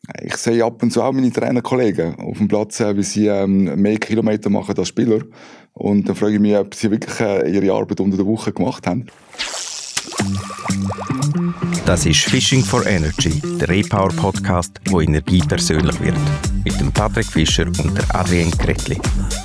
Ich sehe ab und zu auch meine Trainerkollegen auf dem Platz, wie sie mehr Kilometer machen als Spieler. Und dann frage ich mich, ob sie wirklich ihre Arbeit unter der Woche gemacht haben. Das ist Fishing for Energy, der Repower-Podcast, wo Energie persönlich wird. Mit dem Patrick Fischer und der Adrienne Kretli.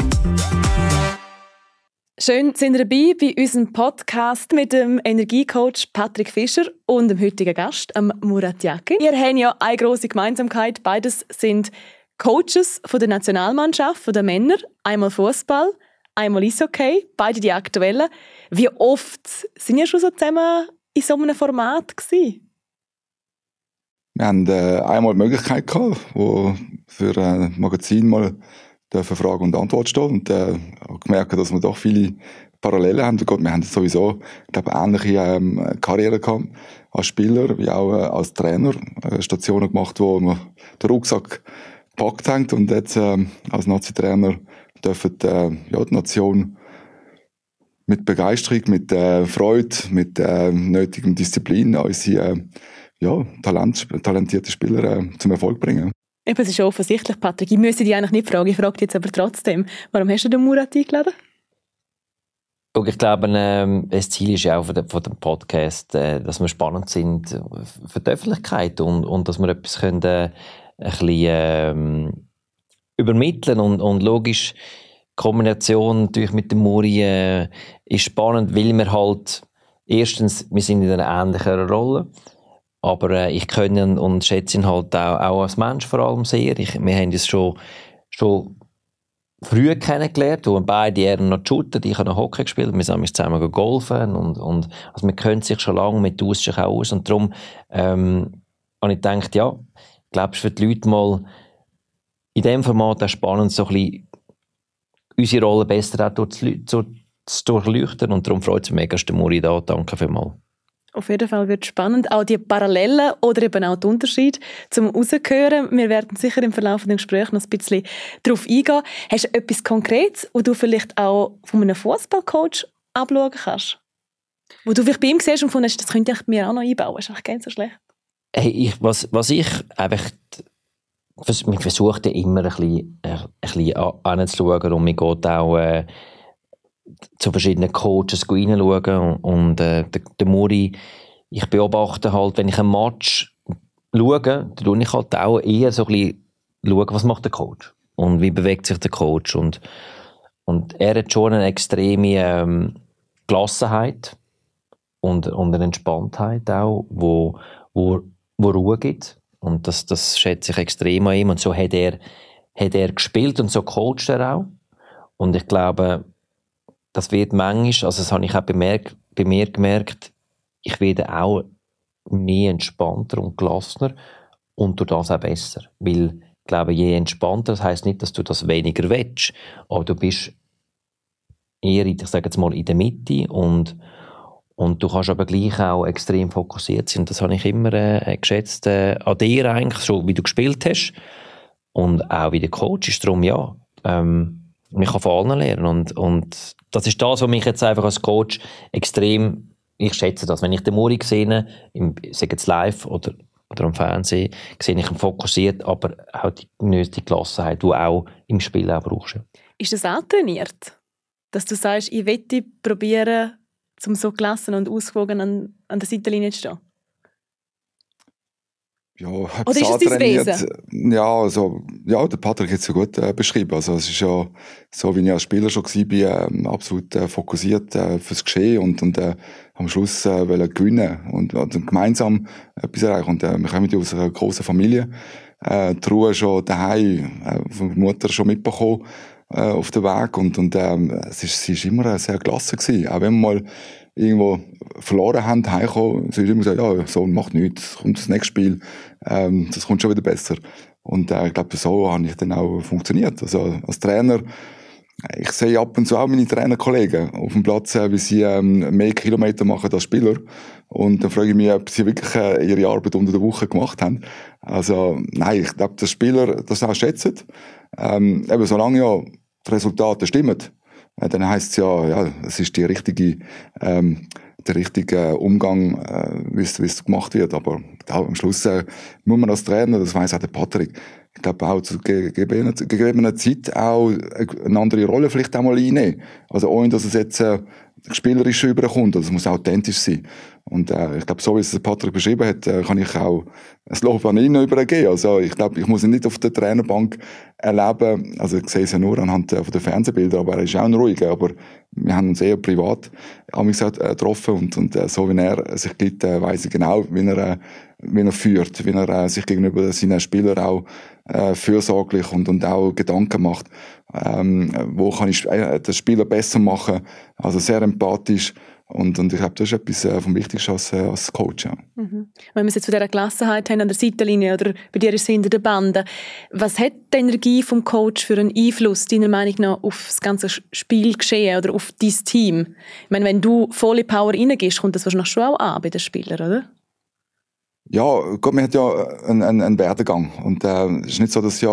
Schön, sind ihr dabei bei unserem Podcast mit dem Energiecoach Patrick Fischer und dem heutigen Gast, Murat Yakin. Wir haben ja eine grosse Gemeinsamkeit. Beides sind Coaches von der Nationalmannschaft, von den Männern. Einmal Fußball, einmal Eishockey, beide die aktuellen. Wie oft sind ihr schon so zusammen in so einem Format gewesen? Wir haben einmal die Möglichkeit gehabt, wo für ein Magazin mal Frage und Antwort stehen und gemerkt, dass wir doch viele Parallelen haben. Wir haben sowieso, glaube ich, ähnliche Karriere gehabt als Spieler wie auch als Trainer. Stationen gemacht, wo wir den Rucksack gepackt haben und jetzt als Nazi-Trainer dürfen die Nation mit Begeisterung, mit Freude, mit nötigem Disziplin unsere talentierte Spieler zum Erfolg bringen. Eben, es ist schon offensichtlich, Patrick. Ich müsste dich eigentlich nicht fragen, ich frage dich jetzt aber trotzdem. Warum hast du den Murat eingeladen? Ich glaube, das Ziel ist ja auch von dem Podcast, dass wir spannend sind für die Öffentlichkeit und dass wir etwas können, ein bisschen übermitteln und logisch, die Kombination natürlich mit dem Muri ist spannend, weil wir halt erstens, wir sind in einer ähnlichen Rolle. Aber ich kenne und schätze ihn halt auch als Mensch vor allem sehr. Wir haben uns schon früh kennengelernt, wo beide er noch shooten, ich habe noch Hockey gespielt, wir sind zusammen golfen und also wir kennen sich schon lange, wir tauschen sich auch aus und darum habe ich gedacht, ja, ich glaube, es ist für die Leute mal in diesem Format auch spannend, so ein bisschen unsere Rolle besser auch zu durchleuchten und darum freut es mich mega, dass der Muri da, danke vielmals. Auf jeden Fall wird es spannend, auch die Parallelen oder eben auch die Unterschiede zum Rausgehören. Wir werden sicher im Verlauf des Gesprächs noch ein bisschen darauf eingehen. Hast du etwas Konkretes, wo du vielleicht auch von einem Fußballcoach abschauen kannst? Wo du vielleicht bei ihm siehst und findest, das könnte ich mir auch noch einbauen. Das ist eigentlich gar nicht so schlecht. Hey, was ich einfach... Man versucht ja immer ein bisschen anzuschauen und man geht auch... zu verschiedenen Coaches reinschauen und der Muri, ich beobachte halt, wenn ich einen Match schaue, dann schaue ich halt auch eher so ein bisschen schauen, was macht der Coach und wie bewegt sich der Coach und er hat schon eine extreme Gelassenheit und eine Entspanntheit auch, wo Ruhe gibt und das schätze ich extrem an ihm und so hat er gespielt und so coacht er auch und ich glaube, das wird manchmal, also das habe ich auch bei mir gemerkt, ich werde auch mehr entspannter und gelassener und durch das auch besser. Weil ich glaube, je entspannter, das heisst nicht, dass du das weniger willst, aber du bist eher, ich sage jetzt mal, in der Mitte und du kannst aber gleich auch extrem fokussiert sein. Und das habe ich immer geschätzt an dir eigentlich, so wie du gespielt hast und auch wie der Coach ist. Darum ja, man kann von allen lernen und das ist das, was mich jetzt einfach als Coach extrem, ich schätze das, wenn ich den Muri sehe, sei jetzt live oder am Fernsehen, sehe ich ihn fokussiert, aber auch die nötige Gelassenheit, die du auch im Spiel auch brauchst. Ist das antrainiert? Dass du sagst, ich möchte probieren, um so gelassen und ausgewogen an der Seitenlinie zu stehen? Ja, oder ist es dein Wesen? Ja, der Patrick hat es ja gut beschrieben. Also es ist ja so, wie ich als Spieler schon war, absolut fokussiert fürs Geschehen und am Schluss gewinnen und gemeinsam etwas erreichen. Und wir kommen aus einer grossen Familie. Die Ruhe schon daheim, von der Mutter schon mitbekommen auf dem Weg und sie ist immer sehr gelassen gewesen. Auch wenn wir mal irgendwo verloren haben, heimgekommen, sie hat immer gesagt, ja, Sohn, macht nichts, kommt das nächste Spiel, das kommt schon wieder besser. Und ich glaube, so habe ich dann auch funktioniert. Also als Trainer, ich sehe ab und zu auch meine Trainerkollegen auf dem Platz, wie sie mehr Kilometer machen als Spieler. Und dann frage ich mich, ob sie wirklich ihre Arbeit unter der Woche gemacht haben. Also nein, ich glaube, dass Spieler das auch schätzen. Eben solange ja die Resultate stimmen, dann heisst es ja, es ist die richtige der richtige Umgang, wie es gemacht wird. Aber am Schluss muss man als Trainer, das weiss auch der Patrick, ich glaube auch zu gegebener Zeit auch eine andere Rolle vielleicht auch mal einnehmen. Also ohne, dass es jetzt spielerisch überkommt, also es muss authentisch sein. Und ich glaube, so wie es der Patrick beschrieben hat, kann ich auch ein Lob an ihn übergeben. Also ich glaube, ich muss ihn nicht auf der Trainerbank erleben. Also ich sehe es ja nur anhand von den Fernsehbildern, aber er ist auch ein ruhiger. Aber wir haben uns eher privat getroffen und so wie er sich gibt, weiss ich genau, wie er führt, wie er sich gegenüber seinen Spielern auch fürsorglich und auch Gedanken macht, wo kann ich den Spieler besser machen, also sehr empathisch und ich glaube, das ist etwas vom Wichtigsten als Coach. Ja. Mhm. Wenn wir es jetzt von dieser Gelassenheit haben an der Seitenlinie oder bei dir ist es hinter der Bande, was hat die Energie vom Coach für einen Einfluss, deiner Meinung nach, auf das ganze Spielgeschehen oder auf dein Team? Ich meine, wenn du volle Power reingehst, kommt das wahrscheinlich schon auch an bei den Spielern, oder? Ja, Gott, man hat ja einen Werdegang und es ist nicht so, dass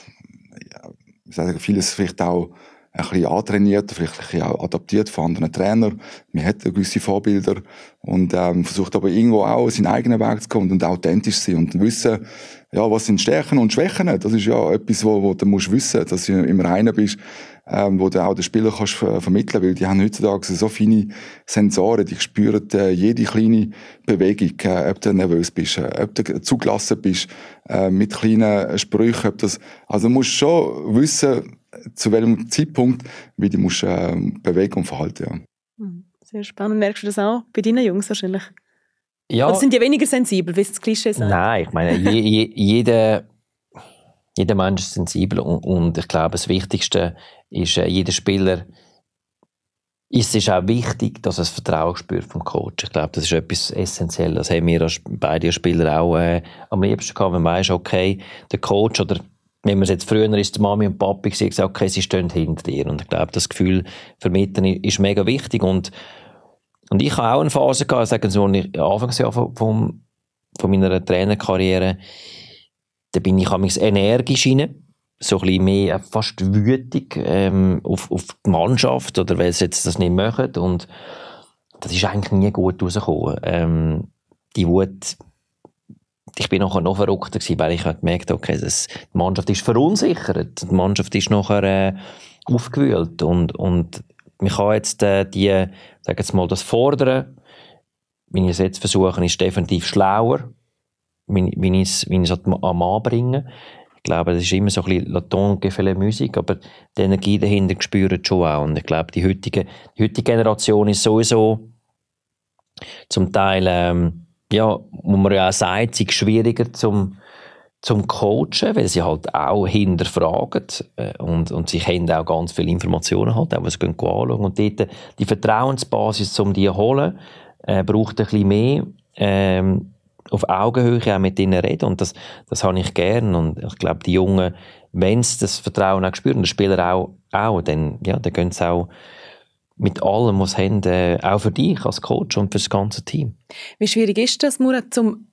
vieles vielleicht auch ein bisschen antrainiert, vielleicht ein bisschen auch adaptiert von anderen Trainern. Man hat gewisse Vorbilder und versucht aber irgendwo auch seinen eigenen Weg zu kommen und authentisch zu sein und wissen, ja, was sind Stärken und Schwächen. Das ist ja etwas, wo du musst wissen, dass du im Reinen bist, wo du auch den Spieler kannst vermitteln, weil die haben heutzutage so feine Sensoren, die spüren jede kleine Bewegung, ob du nervös bist, ob du zugelassen bist, mit kleinen Sprüchen, also du musst schon wissen, zu welchem Zeitpunkt, wie du musst bewegen und verhalten. Ja. Sehr spannend. Merkst du das auch bei deinen Jungs wahrscheinlich? Ja. Oder sind die weniger sensibel, wie es das Klischee sagt? Nein, ich meine, jeder Mensch ist sensibel und ich glaube, das Wichtigste ist, jeder Spieler, es ist auch wichtig, dass er das Vertrauen spürt vom Coach. Ich glaube, das ist etwas Essentielles. Das haben wir beide Spieler auch am liebsten gehabt, wenn man weiss, okay, der Coach oder wenn man es jetzt früher ist, die Mami und Papi gesagt, okay, sie stehen hinter dir. Und ich glaube, das Gefühl vermitteln ist mega wichtig. Und ich habe auch eine Phase gehabt, sagen Sie mal, Anfangsjahr von meiner Trainerkarriere, da bin ich amigs energisch rein, so ein bisschen mehr fast wütig auf die Mannschaft oder weil sie jetzt das nicht machen. Und das ist eigentlich nie gut rausgekommen. Die Wut, ich bin nachher noch verrückter gewesen, weil ich halt gemerkt habe, okay, die Mannschaft ist verunsichert, die Mannschaft ist nachher aufgewühlt und man kann jetzt sag jetzt mal, das fordern, wenn ich es jetzt versuche, ist definitiv schlauer, wenn ich es am Anbringen. Ich glaube, das ist immer so ein bisschen Laton-Gefälle Musik, aber die Energie dahinter spüren schon auch. Und ich glaube, die heutige Generation ist sowieso zum Teil, wo man ja auch sagt, sie ist schwieriger zum Coachen, weil sie halt auch hinterfragen und sie haben auch ganz viele Informationen halt, auch was sie anschauen. Und dort die Vertrauensbasis, um die zu holen, braucht ein bisschen mehr auf Augenhöhe auch mit ihnen reden und das habe ich gern und ich glaube, die Jungen, wenn sie das Vertrauen auch spüren, die Spieler auch dann gehen sie auch mit allem, was sie haben, auch für dich als Coach und für das ganze Team. Wie schwierig ist das, Murat, um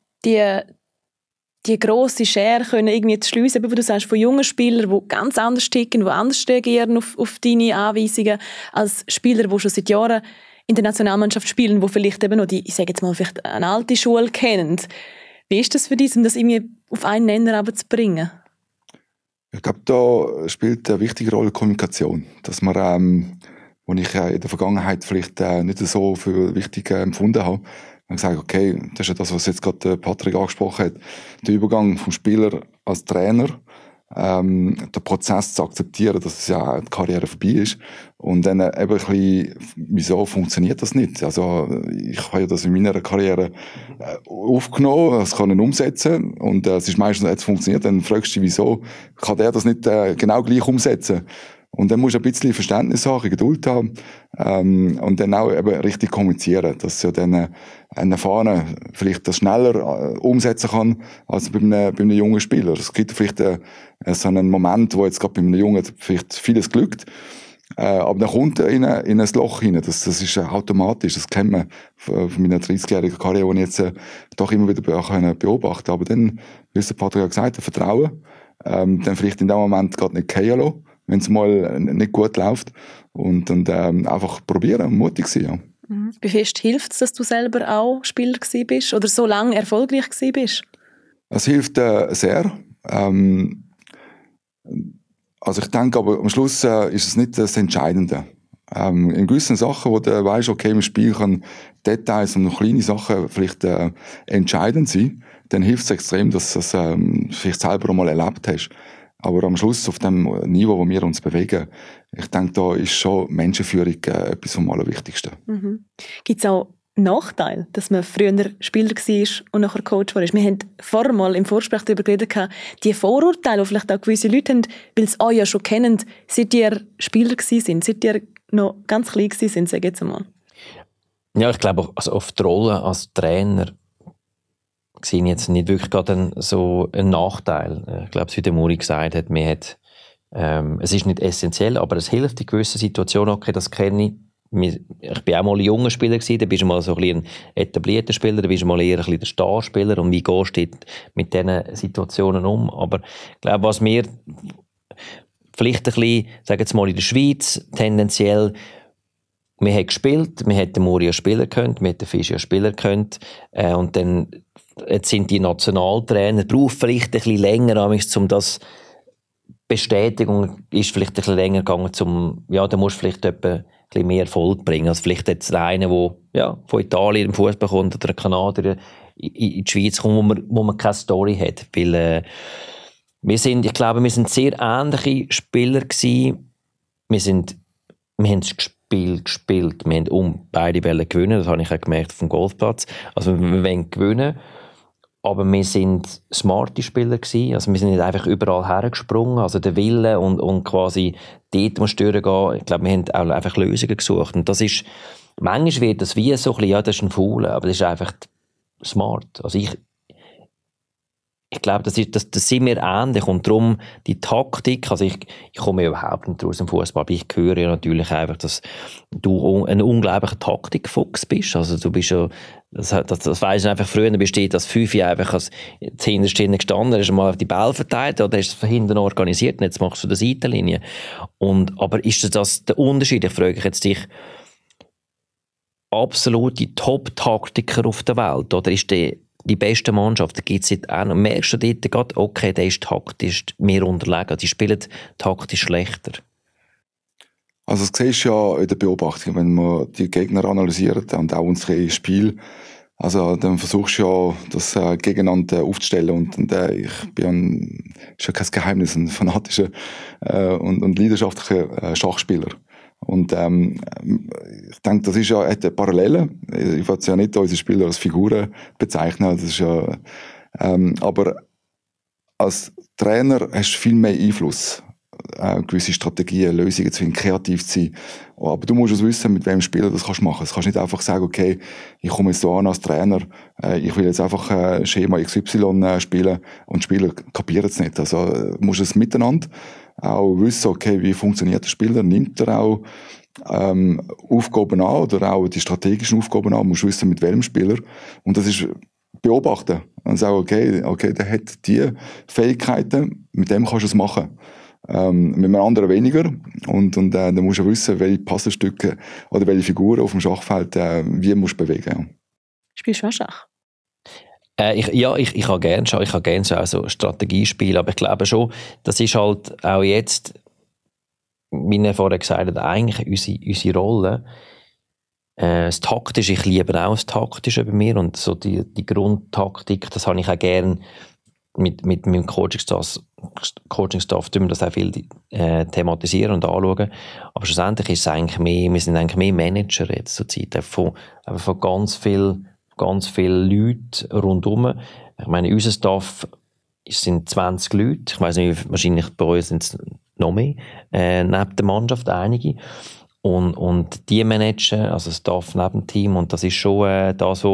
die grosse Schere können irgendwie zu schliessen, wie du sagst, von jungen Spielern, die ganz anders ticken, die anders reagieren auf deine Anweisungen, als Spieler, die schon seit Jahren in der Nationalmannschaft spielen, die vielleicht eben noch ich sage jetzt mal, vielleicht eine alte Schule kennen. Wie ist das für dich, um das irgendwie auf einen Nenner zu bringen? Ich glaube, da spielt eine wichtige Rolle Kommunikation. Dass man, wo ich in der Vergangenheit vielleicht nicht so für wichtig empfunden habe, man gesagt, okay, das ist ja das, was jetzt gerade Patrick angesprochen hat, der Übergang vom Spieler als Trainer, den Prozess zu akzeptieren, dass es ja die Karriere vorbei ist und dann eben ein bisschen, wieso funktioniert das nicht? Also ich habe ja das in meiner Karriere aufgenommen, das kann ich umsetzen und es ist meistens jetzt funktioniert, dann fragst du dich, wieso kann der das nicht genau gleich umsetzen? Und dann musst du ein bisschen Verständnis haben, Geduld haben und dann auch eben richtig kommunizieren, dass ja dann ein Erfahrener vielleicht das schneller umsetzen kann als bei einem jungen Spieler. Es gibt vielleicht so einen Moment, wo jetzt gerade bei einem Jungen vielleicht vieles glückt, aber dann kommt er in ein Loch hinein. Das ist automatisch, das kennt man von meiner 30-jährigen Karriere, die ich jetzt doch immer wieder beobachten kann. Aber dann, wie es der Patrick gesagt hat, Vertrauen, dann vielleicht in dem Moment gerade nicht fallen lassen, wenn es mal nicht gut läuft und einfach probieren und mutig sein. Ja. Wie fest hilft es, dass du selber auch Spieler gewesen bist oder so lange erfolgreich gewesen bist? Es hilft sehr. Also ich denke aber, am Schluss ist es nicht das Entscheidende. In gewissen Sachen, wo du weisst, okay, im Spiel können Details und noch kleine Sachen vielleicht entscheidend sein, dann hilft es extrem, dass du das vielleicht selber einmal erlebt hast. Aber am Schluss, auf dem Niveau, wo wir uns bewegen, ich denke, da ist schon Menschenführung etwas vom Allerwichtigsten. Gibt es auch Nachteile, dass man früher Spieler war und nachher Coach war? Wir haben vorher mal im Vorgespräch darüber geredet, die Vorurteile, die vielleicht auch gewisse Leute haben, weil sie euch ja schon kennen, seit ihr Spieler waren, seit ihr noch ganz klein waren, sage ich jetzt einmal. Ja, ich glaube, also auf die Rolle als Trainer sehe ich jetzt nicht wirklich gerade so einen Nachteil. Ich glaube, wie der Muri gesagt hat, es ist nicht essentiell, aber es hilft in gewissen Situationen. Okay, das kenne ich. Ich war auch mal ein junger Spieler gewesen, da bist du mal so ein etablierter Spieler, da bist du mal eher ein bisschen der Starspieler und wie gehst du mit diesen Situationen um. Aber ich glaube, was wir vielleicht ein bisschen, sagen wir mal in der Schweiz, tendenziell, wir haben gespielt, wir hätten Muri Spieler können, wir hätten Fischi Spieler können und dann jetzt sind die Nationaltrainer, braucht vielleicht ein bisschen länger, um das Bestätigung ist vielleicht ein bisschen länger gegangen, da musst du vielleicht etwa ein bisschen mehr Erfolg bringen. Also vielleicht jetzt der eine, der von Italien im Fußball kommt oder ein Kanadier in die Schweiz kommt, wo man keine Story hat. Weil ich glaube, wir sind sehr ähnliche Spieler gewesen. Wir haben das Spiel gespielt. Wir haben beide Bälle gewinnen. Das habe ich auch gemerkt auf dem Golfplatz. Also wir wollen gewinnen. Aber wir sind smarte Spieler gewesen. Also wir sind nicht einfach überall hergesprungen. Also der Wille und quasi dort muss durchgehen. Ich glaube, wir haben auch einfach Lösungen gesucht. Und das ist, manchmal wird das wie so ein bisschen, ja, das ist ein Foul, aber das ist einfach smart. Also ich glaube, das sind wir ähnlich. Und darum die Taktik, also ich komme ja überhaupt nicht aus dem Fußball, aber ich höre ja natürlich einfach, dass du ein unglaublicher Taktikfuchs bist. Also du bist ja, das weisst du einfach, früher bist du das 5 einfach als hinterst gestanden, hast du mal auf die Bälle verteilt oder hast du von hinten organisiert und jetzt machst du die Seitenlinie. Aber ist das der Unterschied? Ich frage jetzt dich, absolute Top-Taktiker auf der Welt, oder ist die beste Mannschaft, da gibt es auch noch. Merkst du dort gerade, okay, der ist taktisch mehr unterlegen, die spielen taktisch schlechter? Also das siehst du ja in der Beobachtung, wenn man die Gegner analysiert und auch unsere Spiele, also dann versuchst du ja, das gegeneinander aufzustellen und ich ist ja kein Geheimnis, ein fanatischer und leidenschaftlicher Schachspieler. Und ich denke, das ist ja eine Parallele. Ich will ja nicht unsere Spieler als Figuren bezeichnen, das ist ja, aber als Trainer hast du viel mehr Einfluss, gewisse Strategien, Lösungen zu finden, kreativ zu sein. Aber du musst es wissen, mit welchem Spieler das kannst du machen. Du kannst nicht einfach sagen, okay, ich komme jetzt so an als Trainer, ich will jetzt einfach Schema XY spielen und die Spieler kapieren es nicht. Also du musst es miteinander auch wissen, okay, wie funktioniert der Spieler, nimmt er auch Aufgaben an oder auch die strategischen Aufgaben an, musst wissen, mit welchem Spieler. Und das ist beobachten und sagen, okay, der hat die Fähigkeiten, mit dem kannst du es machen. Mit einem anderen weniger. Und dann musst du wissen, welche Puzzlestücke oder welche Figuren auf dem Schachfeld wie musst du bewegen. Spielst du auch Schach? Ich kann gerne Schach. Ich kann gerne auch so Strategiespiele, aber ich glaube schon, das ist halt auch jetzt, wie ich vorher gesagt habe, eigentlich unsere Rolle. Das Taktische, ich liebe auch das Taktische bei mir und so die Grundtaktik, das habe ich auch gerne mit meinem Coaching-Staff tun wir das auch viel thematisieren und anschauen. Aber schlussendlich ist es eigentlich mehr, wir sind eigentlich mehr Manager jetzt zur Zeit, von ganz vielen Leuten rundherum. Ich meine, unser Staff sind 20 Leute. Ich weiss nicht, wahrscheinlich bei uns sind es noch mehr, neben der Mannschaft einige. Und die managen, also das Staff neben dem Team, und das ist schon das,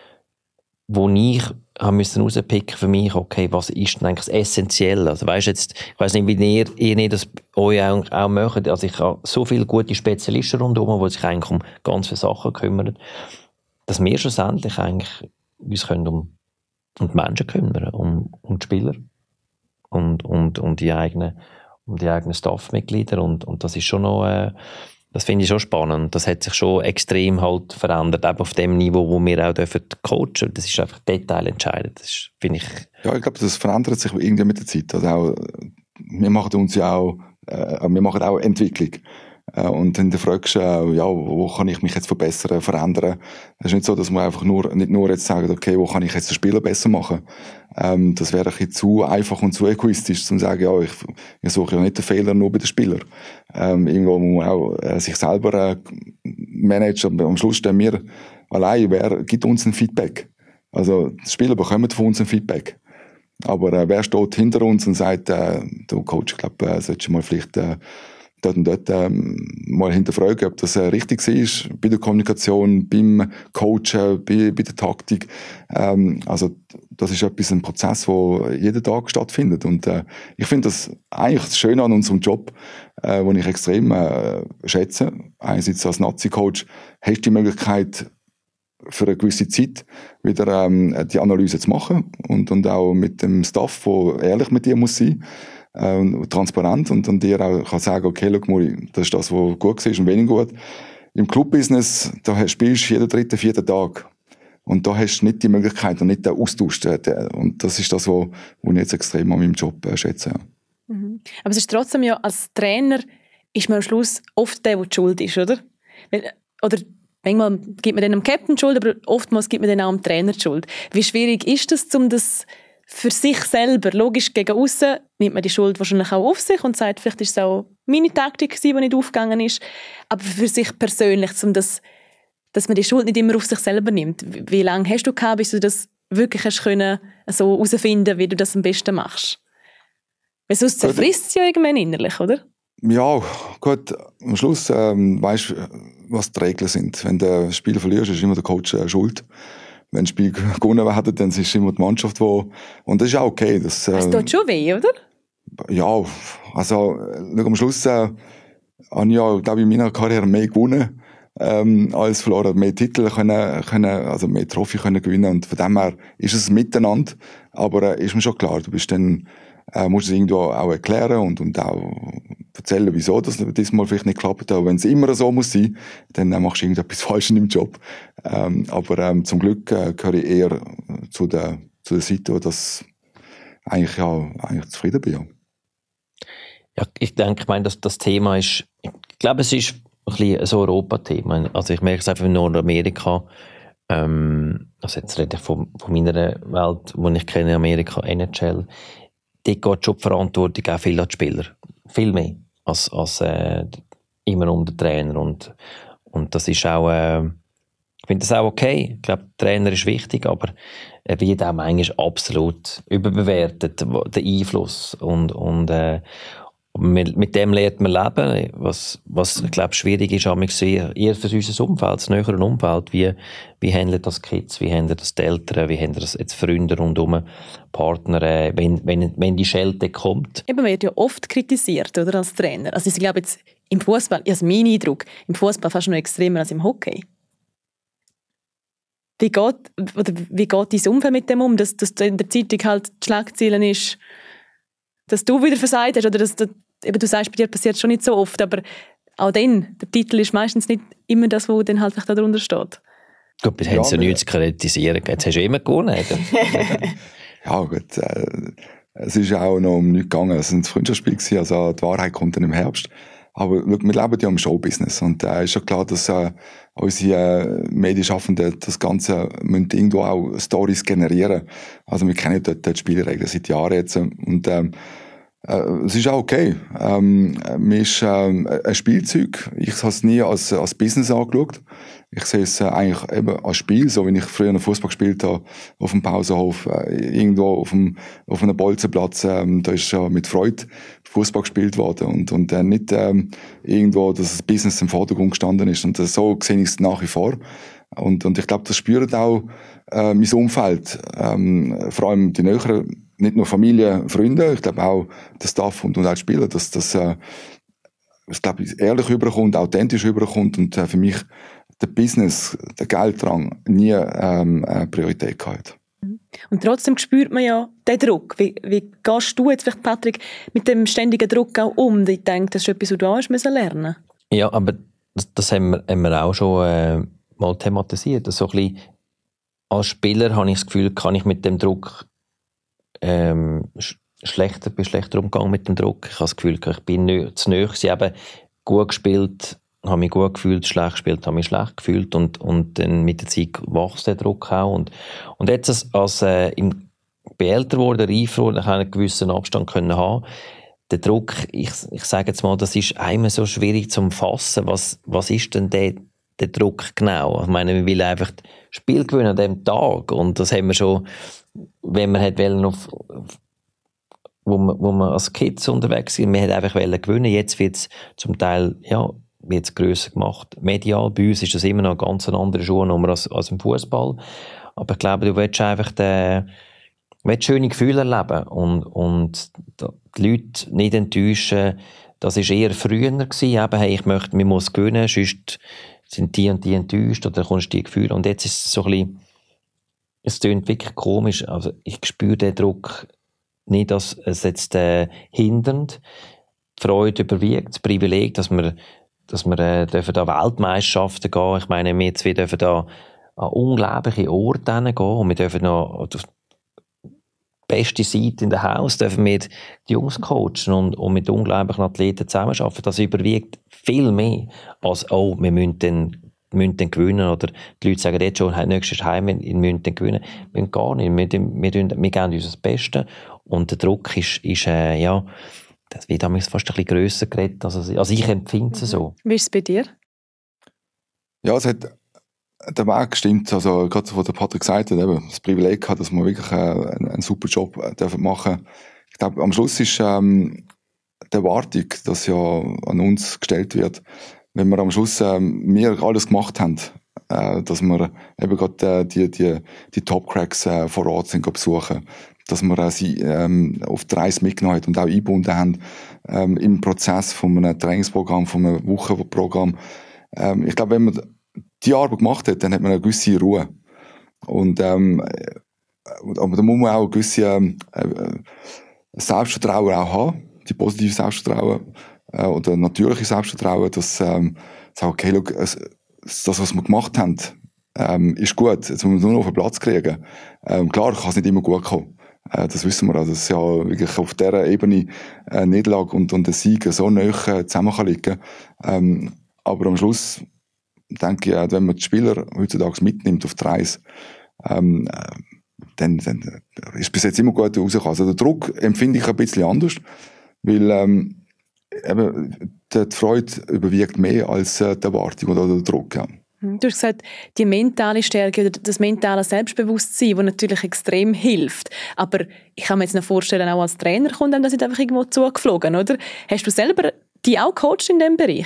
wo ich müssen rauspicken für mich, okay, was ist denn eigentlich das Essentielle? Also weißt jetzt, ich weiss nicht, wie ihr nicht das euch auch macht. Also ich habe so viele gute Spezialisten rundherum, die sich eigentlich um ganz viele Sachen kümmern, dass wir schlussendlich eigentlich uns können um die Menschen kümmern, um die Spieler und die eigenen Staffmitglieder, und das ist schon noch Das finde ich schon spannend. Das hat sich schon extrem halt verändert, eben auf dem Niveau, wo wir auch coachen dürfen. Das ist einfach detailentscheidend. Das finde ich... Ja, ich glaube, das verändert sich irgendwie mit der Zeit. Also auch, wir machen uns ja auch, wir machen auch Entwicklung. Und dann fragst du, ja, wo kann ich mich jetzt verbessern, verändern? Es ist nicht so, dass man einfach nicht nur jetzt sagt, okay, wo kann ich jetzt den Spieler besser machen? Das wäre ein bisschen zu einfach und zu egoistisch, zu sagen, ja, ich suche ja nicht den Fehler nur bei den Spielern. Irgendwo muss man auch sich selber managen. Am Schluss stehen wir allein, wer gibt uns ein Feedback? Also, die Spieler bekommen von uns ein Feedback. Aber wer steht hinter uns und sagt, du Coach, ich glaube, solltest du mal vielleicht dort und dort mal hinterfragen, ob das richtig ist, bei der Kommunikation, beim Coachen, bei der Taktik. Also das ist ein Prozess, der jeden Tag stattfindet. Und ich finde das eigentlich das Schöne an unserem Job, den ich extrem schätze. Einerseits als Nazi-Coach hast du die Möglichkeit, für eine gewisse Zeit wieder die Analyse zu machen und auch mit dem Staff, der ehrlich mit dir muss sein, transparent und dir auch kann sagen, okay, schau mal, das ist das, was gut war und weniger gut. Im Clubbusiness, da spielst du jeden 3., 4. Tag. Und da hast du nicht die Möglichkeit und nicht den Austausch. Und das ist das, was ich jetzt extrem an meinem Job schätze. Mhm. Aber es ist trotzdem ja, als Trainer ist man am Schluss oft der die schuld ist, oder? Oder manchmal gibt man dann dem Captain die Schuld, aber oftmals gibt man dann auch dem Trainer die Schuld. Wie schwierig ist das, um das für sich selber, logisch gegen aussen, nimmt man die Schuld wahrscheinlich auch auf sich und sagt, vielleicht ist es auch meine Taktik, die nicht aufgegangen ist, aber für sich persönlich, dass man die Schuld nicht immer auf sich selber nimmt. Wie lange hast du gehabt, bis du das wirklich hast können, so herausfinden, wie du das am besten machst? Weil sonst zerfrisst es ja irgendwann innerlich, oder? Ja, gut, am Schluss weisst du, was die Regeln sind. Wenn der Spieler verlierst, ist immer der Coach schuld. Wenn das Spiel gewonnen wird, dann ist es immer die Mannschaft, und das ist auch okay. Das tut schon weh, oder? Ja, also am Schluss habe ich ja, glaube ich, in meiner Karriere mehr gewonnen als verloren. Mehr Titel können, also mehr Trophy können gewinnen, und von dem her ist es miteinander. Aber ist mir schon klar, du bist dann, musst es irgendwo auch erklären und auch erzählen, wieso das diesmal vielleicht nicht klappt. Aber wenn es immer so muss sein, dann machst du irgendetwas falsch in deinem Job. Aber zum Glück gehöre ich eher zu der Seite, wo das eigentlich zufrieden bin. Ja. Ja, ich denke, das Thema ist, ich glaube, es ist ein bisschen ein Europa-Thema. Also ich merke es einfach in Nordamerika, also jetzt rede ich von meiner Welt, die ich kenne, Amerika, NHL, dort geht schon die Verantwortung auch viel an die Spieler. Viel mehr als immer um den Trainer. Und das ist auch, ich finde das auch okay. Ich glaube, der Trainer ist wichtig, aber er wird auch manchmal absolut überbewertet, der Einfluss. Und mit dem lernt man leben. Was ich glaube, schwierig ist, eher für unser Umfeld, das nähere Umfeld. Wie handeln das Kids, wie handeln das die Eltern, wie handeln das jetzt Freunde rundherum, Partner, wenn die Schelte kommt. Eben, man wird ja oft kritisiert, oder, als Trainer. Also ich glaube jetzt im Fußball, also mein Eindruck, im Fußball fast noch extremer als im Hockey. Wie geht dein Umfeld mit dem um, dass in der Zeitung halt die Schlagzeilen ist, dass du wieder versagt hast, oder du sagst, bei dir passiert es schon nicht so oft, aber auch dann, der Titel ist meistens nicht immer das, was dann halt darunter steht. Gut, wir haben es ja nichts zu kritisieren. Jetzt hast du immer gewonnen. Ja gut, es ist ja auch noch um nichts gegangen. Es war ein Freundschaftsspiel, also die Wahrheit kommt dann im Herbst. Aber wir leben ja im Showbusiness, und ist schon klar, dass unsere Medienschaffenden das Ganze müssen irgendwo auch Storys generieren. Also wir kennen dort die Spielregeln seit Jahren jetzt, und es ist auch okay. Mir ist ein Spielzeug. Ich habe es nie als Business angeschaut. Ich sehe es eigentlich eben als Spiel, so wie ich früher einen Fußball gespielt habe, auf dem Pausenhof, irgendwo auf einem Bolzenplatz. Da ist ja mit Freude Fußball gespielt worden, und nicht irgendwo, dass das Business im Vordergrund gestanden ist. Und so sehe ich es nach wie vor. Und ich glaube, das spürt auch mein Umfeld, vor allem die Näheren, nicht nur Familie, Freunde, ich glaube auch der Staff und auch die Spieler, dass das glaube ich, ehrlich überkommt, authentisch überkommt, und für mich der Business, der Gelddrang nie Priorität gehabt. Und trotzdem spürt man ja den Druck. Wie gehst du jetzt vielleicht, Patrick, mit dem ständigen Druck auch um? Ich denke, das ist etwas, was du auch lernen musst. Ja, aber das haben wir auch schon mal thematisiert. Also so ein bisschen, als Spieler habe ich das Gefühl, kann ich mit dem Druck schlechter umgegangen mit dem Druck. Ich habe das Gefühl, ich bin zu nahe. Sie haben gut gespielt, habe mich gut gefühlt, schlecht gespielt, habe mich schlecht gefühlt und dann mit der Zeit wächst der Druck auch. Und jetzt, als ich älter wurde, reifer wurde, ich einen gewissen Abstand können haben. Der Druck, ich sage jetzt mal, das ist einmal so schwierig zu fassen. Was ist denn der Druck genau? Ich meine, wir wollen einfach das Spiel gewinnen an diesem Tag. Und das haben wir schon, wenn wir wollen, wo wir als Kids unterwegs sind, wir einfach gewinnen. Jetzt wird es zum Teil, wird's grösser gemacht. Medial, bei uns ist das immer noch eine ganz andere Schuhnummer als im Fußball. Aber ich glaube, du willst einfach schöne Gefühle erleben und die Leute nicht enttäuschen. Das war eher früher gewesen. Eben, hey, man muss gewinnen, sonst sind die und die enttäuscht oder kommst du die Gefühle. Und jetzt ist es so ein bisschen, es klingt wirklich komisch. Also ich spüre den Druck nicht, dass es jetzt hindernd. Die Freude überwiegt, das Privileg, dass wir dürfen da Weltmeisterschaften gehen. Ich meine, wir dürfen da an unglaubliche Orte gehen und wir dürfen noch auf die beste Seite in der Haus dürfen wir die Jungs coachen und mit unglaublichen Athleten zusammenarbeiten. Das überwiegt viel mehr als, wir müssen dann gewinnen. Oder die Leute sagen jetzt schon, nächstes Heim, wir müssen dann gewinnen. Wir müssen gar nicht. Wir geben uns das Beste. Und der Druck ist das wird fast ein bisschen grösser geredet. Also ich empfinde es so. Wie ist es bei dir? Ja, es hat der Weg stimmt. Also gerade was der Patrick gesagt hat, eben, das Privileg hat, dass wir wirklich einen super Job dürfen machen. Ich glaube, am Schluss ist die Erwartung, dass ja an uns gestellt wird, wenn wir am Schluss wir alles gemacht haben, dass wir eben gerade die Top-Cracks vor Ort sind besuchen, dass wir sie auf die Reise mitgenommen haben und auch eingebunden haben im Prozess von einem Trainingsprogramm, von einem Wochenprogramm. Ich glaube, wenn man die Arbeit gemacht hat, dann hat man eine gewisse Ruhe. Und aber da muss man auch ein gewisses Selbstvertrauen auch haben, die positive Selbstvertrauen oder natürliche Selbstvertrauen, dass sagen, okay, look, das, was wir gemacht haben, ist gut. Jetzt müssen wir nur noch auf den Platz kriegen. Klar, kann es nicht immer gut kommen. Das wissen wir auch, dass ja wirklich auf dieser Ebene Niederlage und der Sieg so nahe zusammen kann liegen. Aber am Schluss denke ich, wenn man die Spieler heutzutage mitnimmt auf die Reise, dann ist bis jetzt immer gut rausgekommen. Also der Druck empfinde ich ein bisschen anders, weil eben die Freude überwiegt mehr als die Erwartung oder der Druck. Ja. Du hast gesagt, die mentale Stärke oder das mentale Selbstbewusstsein, das natürlich extrem hilft. Aber ich kann mir jetzt noch vorstellen, auch als Trainer kommt einem das nicht einfach irgendwo zugeflogen, oder? Hast du selber die auch gecoacht in diesem Bereich?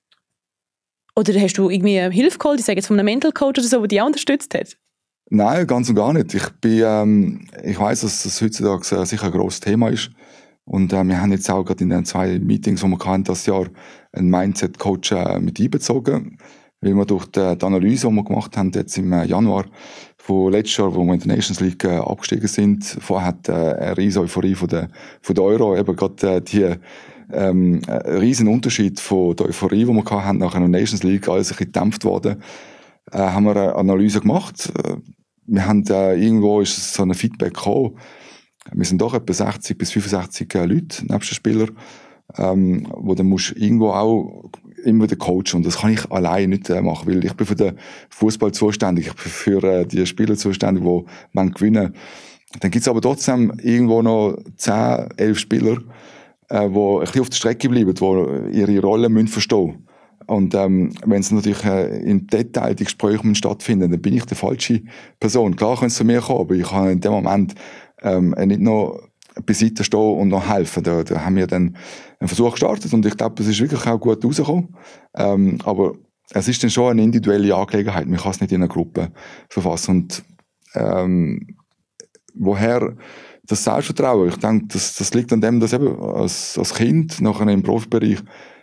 Oder hast du irgendwie Hilfe geholt, ich sage jetzt von einem Mental Coach oder so, der dich auch unterstützt hat? Nein, ganz und gar nicht. Ich weiss, dass das heutzutage sicher ein grosses Thema ist. Und wir haben jetzt auch gerade in den 2 Meetings, die wir hatten, das Jahr einen Mindset-Coach mit einbezogen. Weil wir durch die Analyse, die wir gemacht haben, jetzt im Januar von letztes Jahr, wo wir in der Nations League abgestiegen sind, vorher hat eine riesige Euphorie von der Euro, eben gerade die riesen Unterschied von der Euphorie, die wir hatten nach einer Nations League, alles ein bisschen gedämpft worden, haben wir eine Analyse gemacht. Wir haben irgendwo ist so ein Feedback gekommen. Wir sind doch etwa 60 bis 65 Leute, nebst den Spielern, wo dann musst irgendwo auch immer wieder coachen. Und das kann ich allein nicht machen, weil ich bin für den Fußball zuständig, ich bin für die Spieler zuständig, die gewinnen. Dann gibt es aber trotzdem irgendwo noch 10, 11 Spieler, die ein bisschen auf der Strecke bleiben, die ihre Rolle verstehen müssen. Und wenn es natürlich im Detail die Gespräche stattfinden, dann bin ich die falsche Person. Klar können sie zu mir kommen, aber ich kann in dem Moment nicht noch beiseite stehen und noch helfen. Da haben wir dann einen Versuch gestartet und ich glaube, das ist wirklich auch gut rausgekommen. Aber es ist dann schon eine individuelle Angelegenheit. Man kann es nicht in einer Gruppe verfassen. Und woher das Selbstvertrauen? Ich denke, das liegt an dem, dass eben als Kind nachher im Profibereich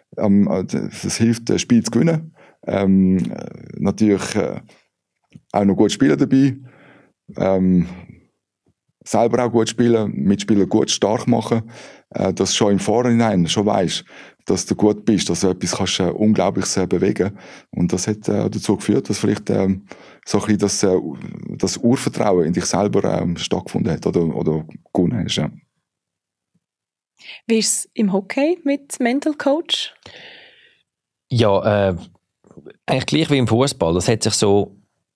das hilft, das Spiel zu gewinnen. Natürlich auch noch gut spielen dabei. selber auch gut spielen, Mitspieler gut stark machen, dass du schon im Vorhinein schon weißt, dass du gut bist, dass du etwas kannst, Unglaubliches bewegen. Und das hat dazu geführt, dass vielleicht so ein bisschen das Urvertrauen in dich selber stattgefunden hat oder gewonnen hast. Ja. Wie ist es im Hockey mit Mental Coach? Ja, eigentlich gleich wie im Fußball. Das hat sich so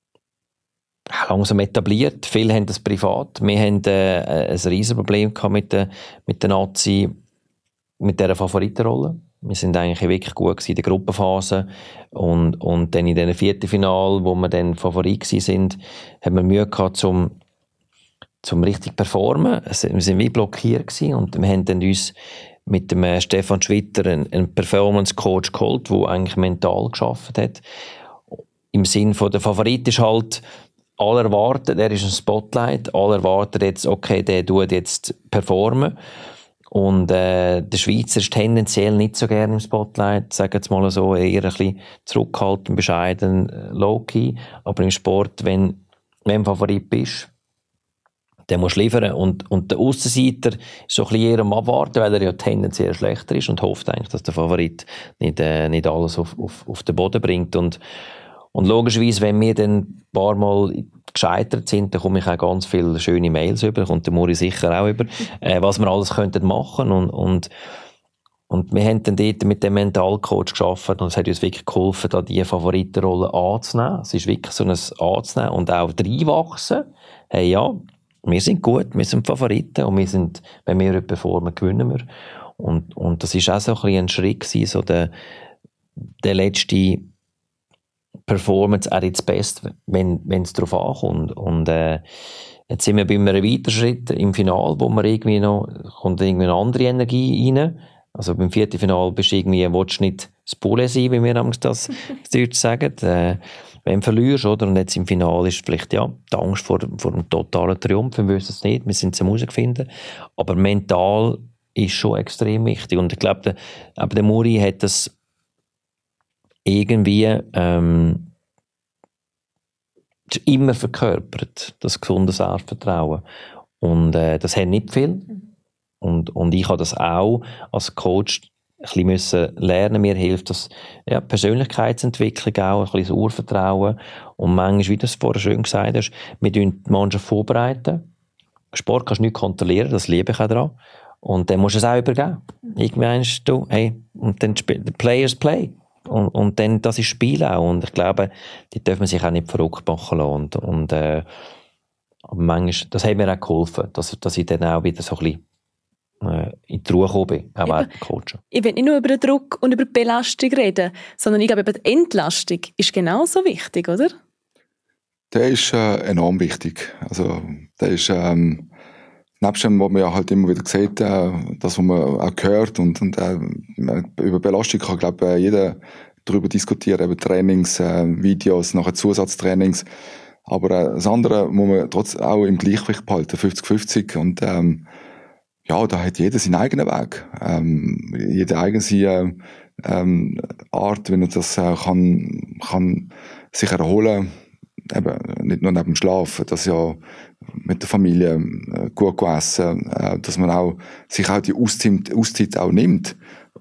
langsam etabliert. Viele haben das privat. Wir haben ein riesen Problem mit der Nazi, mit dieser Favoritenrolle. Wir sind eigentlich wirklich gut in der Gruppenphase und dann in diesem Viertelfinal, wo wir dann Favorit sind, haben wir Mühe gehabt, zum richtig performen. Wir sind wie blockiert gewesen und wir haben dann uns mit dem Stefan Schwitter einen Performance-Coach geholt, der eigentlich mental geschafft hat. Im Sinn von der Favorit ist halt, alle erwarten, der ist ein Spotlight, alle erwarten jetzt, okay, der tut jetzt performen. Und der Schweizer ist tendenziell nicht so gerne im Spotlight, sagen wir es mal so, eher ein bisschen zurückhaltend, bescheiden, low-key. Aber im Sport, wenn du Favorit bist, dann musst du liefern. Und der Aussenseiter ist so ein bisschen eher am Abwarten, weil er ja tendenziell schlechter ist und hofft eigentlich, dass der Favorit nicht alles auf den Boden bringt. Und logischerweise, wenn wir dann ein paar Mal gescheitert sind, dann komme ich auch ganz viele schöne Mails über, kommt der Muri sicher auch über, was wir alles könnten machen. Und wir haben dann dort mit dem Mentalcoach gearbeitet und es hat uns wirklich geholfen, da diese Favoritenrolle anzunehmen. Es ist wirklich so ein Anzunehmen und auch reinwachsen. Hey, ja, wir sind gut, wir sind Favoriten und wenn wir jemanden performen, gewinnen wir. Und das war auch so ein bisschen ein Schritt gewesen, so der letzte Performance at its best, wenn es darauf ankommt. Und jetzt sind wir bei einem weiteren Schritt im Finale, wo man kommt irgendwie eine andere Energie rein. Also beim Viertelfinale willst du nicht das Poulet sein, wie wir das Deutsch sagen. Wenn du verlierst, oder? Und jetzt im Finale ist vielleicht die Angst vor einem totalen Triumph. Wir wissen es nicht, wir sind es herausgefunden. Aber mental ist schon extrem wichtig. Und ich glaube, der Muri hat das irgendwie immer verkörpert, das gesunde Selbstvertrauen. Und das haben nicht viel. Und ich habe das auch als Coach ein bisschen lernen. Mir hilft das Persönlichkeitsentwicklung auch, ein bisschen das Urvertrauen. Und manchmal, wie du es vorher schön gesagt hast, wir vorbereiten die Mannschaft vorbereiten. Sport kannst du nicht kontrollieren, das liebe ich auch daran. Und dann musst du es auch übergeben. Irgendwann du, hey, und dann the players play. Und dann, das ist Spiel auch. Und ich glaube, die dürfen sich auch nicht verrückt machen lassen. Aber manchmal, das hat mir auch geholfen, dass ich dann auch wieder so ein bisschen in die Ruhe gekommen bin, auch als Coach. Ich will nicht nur über den Druck und über die Belastung reden, sondern ich glaube, die Entlastung ist genauso wichtig, oder? Der ist enorm wichtig. Also, der ist nebst dem, was man ja halt immer wieder sieht, das, was man auch hört und über Belastung kann, glaube ich, jeder darüber diskutieren, eben Trainings, Videos, nachher Zusatztrainings. Aber das andere muss man trotzdem auch im Gleichgewicht behalten, 50-50. Und da hat jeder seinen eigenen Weg. Jeder eigene Art, wie er das kann sich erholen. Eben, nicht nur neben dem Schlaf, das ja mit der Familie gut essen, dass man auch sich auch die Auszeit auch nimmt.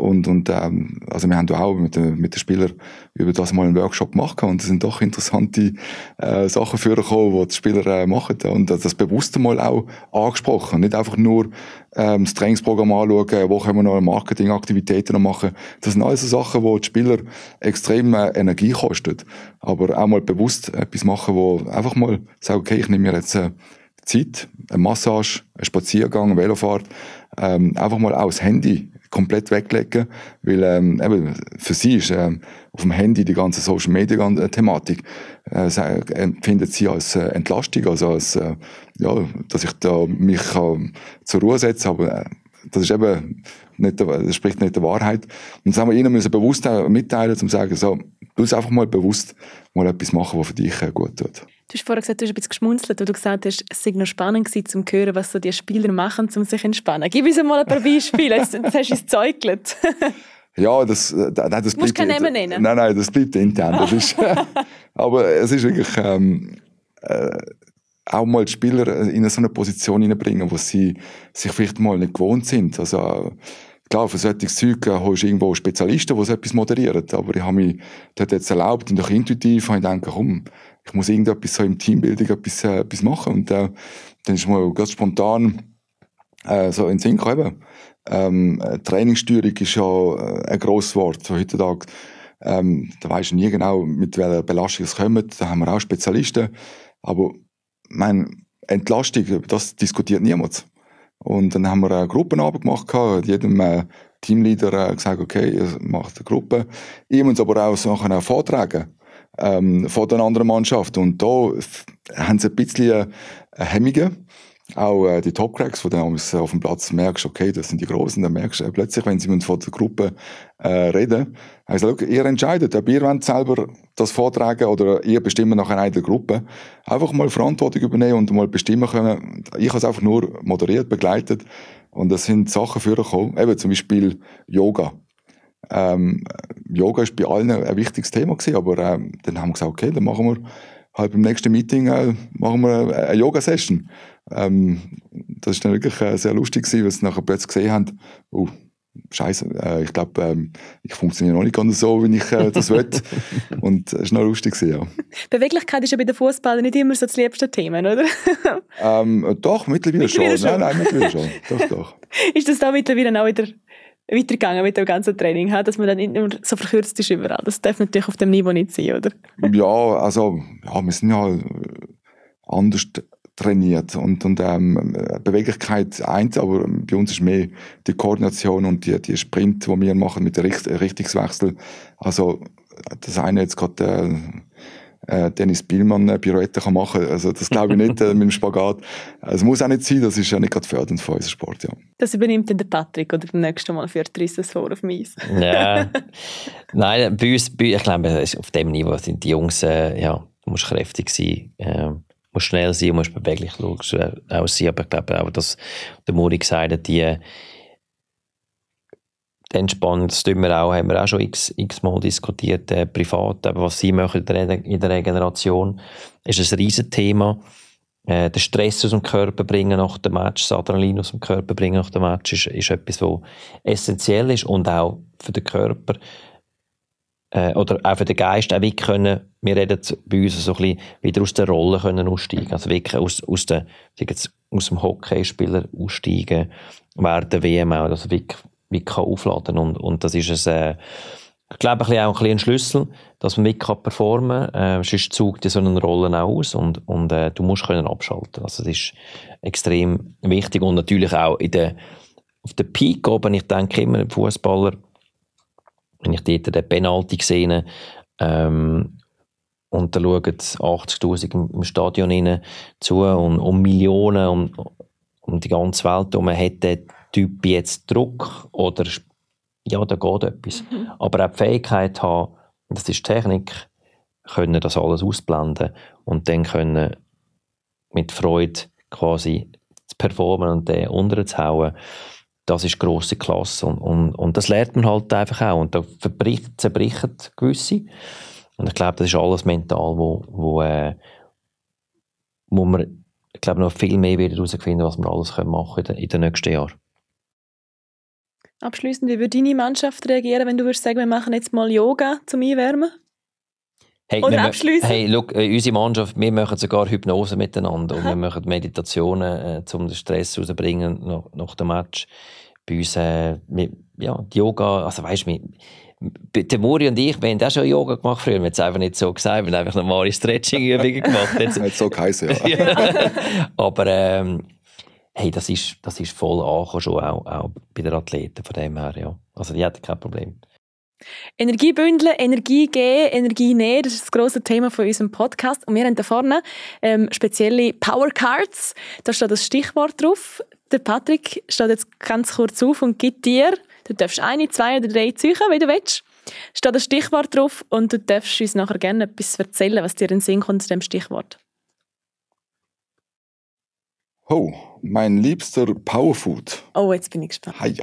Also wir haben da auch mit den Spielern über das mal einen Workshop gemacht und es sind doch interessante Sachen vorgekommen, die die Spieler machen. Und das bewusst mal auch angesprochen. Nicht einfach nur das Trainingsprogramm anschauen, wo können wir noch Marketingaktivitäten noch machen. Das sind alles so Sachen, die die Spieler extrem Energie kosten. Aber auch mal bewusst etwas machen, wo einfach mal sagen, okay, ich nehme mir jetzt Zeit, eine Massage, einen Spaziergang, eine Velofahrt, einfach mal auch das Handy komplett weglegen, weil eben für sie ist auf dem Handy die ganze Social Media Thematik empfindet sie als Entlastung, also als dass ich da mich zur Ruhe setzen, aber das ist eben nicht, das spricht nicht der Wahrheit. Und das haben wir ihnen müssen bewusst mitteilen, um zu sagen, so, du musst einfach mal bewusst mal etwas machen, was für dich gut tut. Du hast vorher gesagt, du hast ein bisschen geschmunzelt, wo du gesagt hast, es sei noch spannend gewesen, um zu hören, was so die Spieler machen, um sich zu entspannen. Gib uns mal ein paar Beispiele, jetzt hast du es gezeugelt. Ja, das bleibt... Du musst keinen Namen nennen. Nein, das bleibt intern. Das ist, aber es ist wirklich auch mal die Spieler in so eine Position hineinbringen, wo sie sich vielleicht mal nicht gewohnt sind. Also, klar, für solches Zeug holst du irgendwo Spezialisten, die so etwas moderieren. Aber ich habe mich dort jetzt erlaubt und auch intuitiv habe ich gedacht, komm, ich muss irgendetwas so im Teambuilding etwas machen. Und dann ist mal ganz spontan so in den Sinn gekommen. Trainingssteuerung ist ja ein grosses Wort so heutzutage. Da weisst du nie genau, mit welcher Belastung es kommt. Da haben wir auch Spezialisten. Aber Entlastung, das diskutiert niemand. Und dann haben wir eine Gruppenarbeit gemacht, jedem Teamleader gesagt, okay, ihr macht eine Gruppe. Ich muss aber auch nachher vortragen von der anderen Mannschaft. Und da haben sie ein bisschen Hemmungen. Auch die Top-Cracks, die dann auf dem Platz merkst, okay, das sind die Großen, dann merkst du plötzlich, wenn sie vor der Gruppe reden, also ihr entscheidet, ob ihr wollt selber das vortragen oder ihr bestimmt nachher in der Gruppe. Einfach mal Verantwortung übernehmen und mal bestimmen können. Ich habe es einfach nur moderiert, begleitet und das sind Sachen vorgekommen, eben zum Beispiel Yoga. Yoga ist bei allen ein wichtiges Thema gewesen, aber dann haben wir gesagt, okay, dann machen wir halt beim nächsten Meeting machen wir eine Yoga-Session. Das ist dann wirklich sehr lustig gewesen, weil sie nachher plötzlich gesehen haben, Scheiße, ich glaube, ich funktioniere noch nicht ganz so, wie ich das will. Und es war noch lustig gewesen, ja. Beweglichkeit ist ja bei den Fußballern nicht immer so das liebste Thema, oder? Doch, mittlerweile schon. Nein, mittlerweile schon. Doch. Ist das da mittlerweile auch wieder weitergegangen mit dem ganzen Training, dass man dann nicht nur so verkürzt ist überall? Das darf natürlich auf dem Niveau nicht sein, oder? Ja, also wir sind ja anders trainiert und Beweglichkeit eins, aber bei uns ist mehr die Koordination und die Sprint, die wir machen mit dem Richtungswechsel. Also das eine jetzt gerade Dennis Bielmann Pirouette kann machen, also das glaube ich nicht mit dem Spagat. Es muss auch nicht sein, das ist ja nicht gerade fördernd für unseren Sport, ja. Das übernimmt dann der Patrick oder beim nächsten Mal führt es vor auf dem Eis. Ja, nein, bei uns, ich glaube, auf dem Niveau sind die Jungs, du musst kräftig sein, musst schnell sein, musst beweglich aussehen, aber ich glaube auch, dass der Muri gesagt hat, die Entspannung, das haben wir auch schon x-mal diskutiert, privat, aber was sie machen in der Regeneration, ist ein Riesenthema. Den Stress aus dem Körper bringen nach dem Match, das Adrenalin aus dem Körper bringen nach dem Match, ist etwas, was essentiell ist und auch für den Körper oder auch für den Geist auch wirklich können, wir reden bei uns so ein bisschen wieder aus der Rolle können aussteigen, also wirklich aus dem Hockeyspieler aussteigen, während der WM auch, also wirklich kann aufladen und das ist ich glaube auch ein Schlüssel, dass man wirklich performen kann. Sonst zieht die so eine Rolle auch aus und du musst können abschalten. Also das ist extrem wichtig und natürlich auch auf der Peak oben, ich denke immer, Fußballer, wenn ich dort den Penalty sehe und da schauen 80'000 im Stadion rein zu und Millionen um die ganze Welt und man hat den Typ jetzt Druck oder ja, da geht etwas. Aber auch die Fähigkeit haben, das ist Technik, können das alles ausblenden und dann können mit Freude quasi zu performen und den unterzuhauen, das ist grosse Klasse und das lernt man halt einfach auch und da zerbrechen gewisse und ich glaube, das ist alles mental, wo man, ich glaube, noch viel mehr wieder herausfinden, was wir alles machen können in den nächsten Jahren. Abschliessend, wie würde deine Mannschaft reagieren, wenn du würdest sagen, wir machen jetzt mal Yoga zum Einwärmen? Hey, oder abschliessen? Hey, look, unsere Mannschaft, wir machen sogar Hypnose miteinander und wir machen Meditationen, um den Stress rauszubringen nach dem Match. Bei uns, die Yoga, also weisst du, der Muri und ich, wir haben auch schon Yoga gemacht früher, wir haben es einfach nicht so gesagt, wir haben einfach normale Stretching-Übungen gemacht. Jetzt hat so geheißen, ja. Aber hey, das ist voll angekommen, schon auch bei den Athleten von dem her, ja. Also die hatten kein Problem. Energie bündeln, Energie geben, Energie nehmen, das ist das grosse Thema von unserem Podcast. Und wir haben da vorne spezielle Power Cards. Da steht das Stichwort drauf. Der Patrick steht jetzt ganz kurz auf und gibt dir, du darfst 1, 2 oder 3 ziehen, wie du willst. Steht das Stichwort drauf und du darfst uns nachher gerne etwas erzählen, was dir in den Sinn kommt zu dem Stichwort. Oh, mein liebster Powerfood. Oh, jetzt bin ich gespannt. Hei.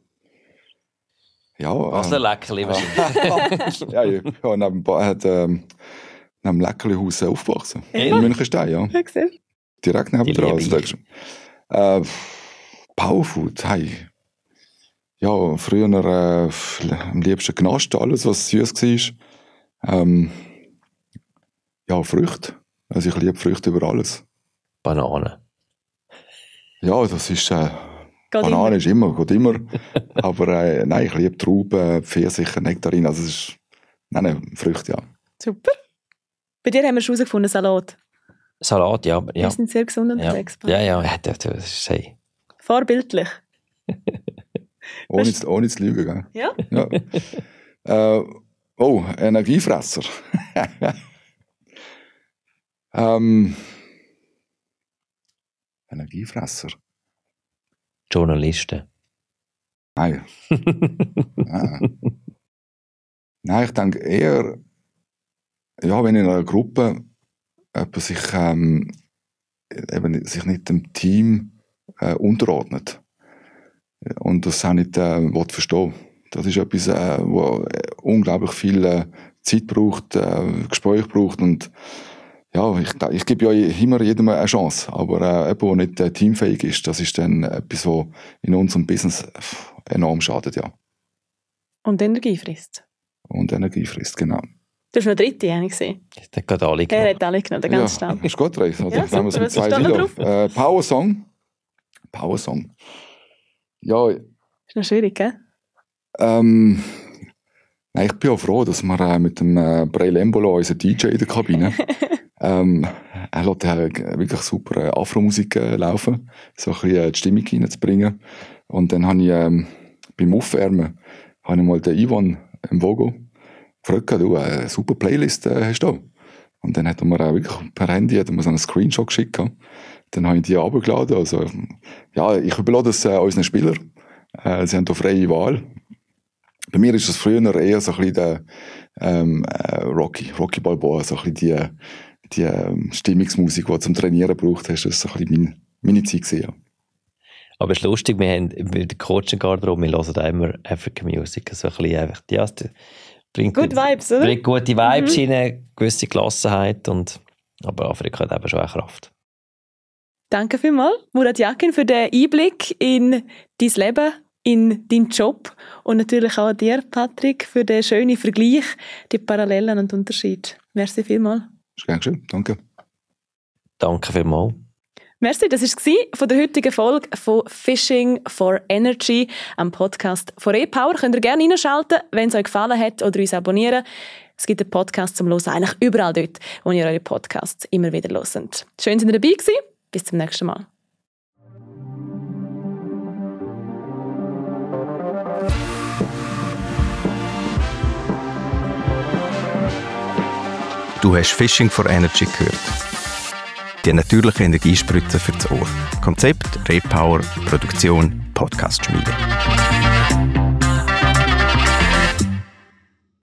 Ja, was ein Leckerli wahrscheinlich. Ja, ich bin neben dem Leckerlihaus aufgewachsen. In Münchenstein, ja. direkt neben dran. Also, Powerfood, hey. Ja, früher am liebsten genascht, alles was süß war. Ja, Früchte. Also ich liebe Früchte über alles. Banane. Ja, das ist... Banane ist immer, geht immer. Aber nein, ich liebe Trauben, Pfirsiche, Nektarinen. Also es ist... Nein, Früchte, ja. Super. Bei dir haben wir schon herausgefunden, Salat. Salat, ja. Wir sind sehr gesund unterwegs. Ja, das ist hey. Vorbildlich. Ohne zu lügen, gell? Ja. Ja. Energiefresser. Energiefresser. Journalisten. Nein. Nein, ich denke eher, ja, wenn in einer Gruppe jemand sich nicht dem Team unterordnet und das auch nicht verstehen. Das ist etwas, wo unglaublich viel Zeit braucht, Gespräch braucht und ja, ich gebe ja immer jedem eine Chance, aber jemand, der nicht teamfähig ist, das ist dann etwas, was in unserem Business enorm schadet, ja. Und Energie frisst. Und Energie frisst, genau. Du hast noch dritte, habe ich gesehen. Der hat alle genommen. Er hat alle genommen, der ganz schnell. Ist gut, Reis. Also, Ja, wenn wir es mit zwei Lieder. Power Song. Ja. Ist noch schwierig, gell? Nein, ich bin auch froh, dass wir mit dem Brel Embolo, unser DJ in der Kabine, er lässt wirklich super Afro-Musik laufen, so ein bisschen die Stimmung reinzubringen. Und dann habe ich beim Aufwärmen mal den Ivan im Vogo gefragt, du, eine super Playlist hast du? Und dann hat er mir auch wirklich per Handy so einen Screenshot geschickt. Dann habe ich die runtergeladen. Also, ja, ich überlasse das unseren Spielern. Sie haben da freie Wahl. Bei mir ist das früher eher so ein bisschen der Rocky Balboa, so ein bisschen die Stimmungsmusik, die du zum Trainieren braucht hast. Das war so ein bisschen meine Zeit gewesen, ja. Aber es ist lustig, wir haben mit der Coaching-Garderobe, wir hören immer African Music, so ein bisschen einfach, ja, bringt Good Vibes, oder? Bringt gute Vibes rein, eine gewisse Gelassenheit, aber Afrika hat eben schon eine Kraft. Danke vielmals, Murat Yakin, für den Einblick in dein Leben, in deinen Job und natürlich auch dir, Patrick, für den schönen Vergleich, die Parallelen und Unterschiede. Merci vielmals. Ist gern schön, danke. Danke vielmals. Merci, das war von der heutigen Folge von Fishing for Energy, am Podcast von Repower. Könnt ihr gerne reinschalten, wenn es euch gefallen hat, oder uns abonnieren. Es gibt einen Podcast zum Hören, eigentlich überall dort, wo ihr eure Podcasts immer wieder hört. Schön, dass ihr dabei gewesen. Bis zum nächsten Mal. Du hast Fishing for Energy gehört. Die natürliche Energiespritze für das Ohr. Konzept, Repower, Produktion, Podcast-Schmiede.